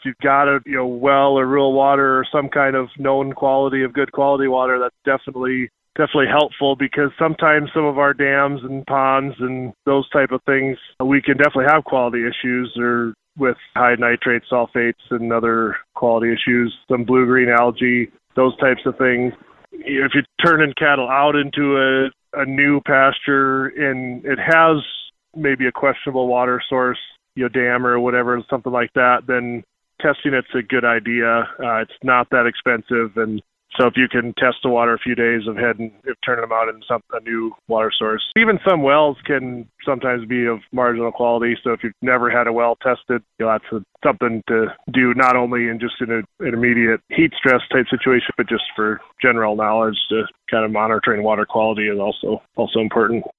you've got a well or rural water or some kind of known quality of good quality water, that's definitely helpful, because sometimes some of our dams and ponds and those type of things, we can definitely have quality issues or with high nitrate, sulfates, and other quality issues, some blue-green algae, those types of things. If you're turning cattle out into a new pasture and it has maybe a questionable water source, dam or whatever, something like that, then testing it's a good idea. It's not that expensive, and so if you can test the water a few days ahead and turning them out into a new water source. Even some wells can sometimes be of marginal quality, so if you've never had a well tested, that's something to do not only in just an immediate heat stress type situation, but just for general knowledge to kind of monitoring water quality is also important.